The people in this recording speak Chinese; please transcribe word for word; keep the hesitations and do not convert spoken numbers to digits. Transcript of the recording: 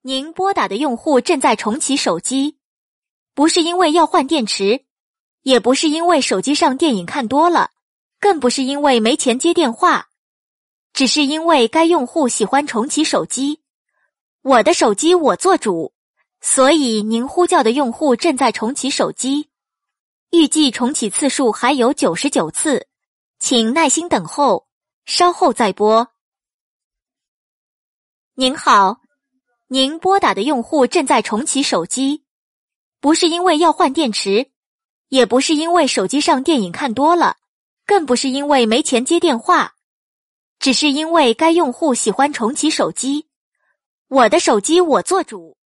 您拨打的用户正在重启手机，不是因为要换电池，也不是因为手机上电影看多了，更不是因为没钱接电话，只是因为该用户喜欢重启手机。我的手机我做主，所以您呼叫的用户正在重启手机，预计重启次数还有九十九次，请耐心等候，稍后再拨。您好，您拨打的用户正在重启手机，不是因为要换电池，也不是因为手机上电影看多了，更不是因为没钱接电话，只是因为该用户喜欢重启手机。我的手机我做主。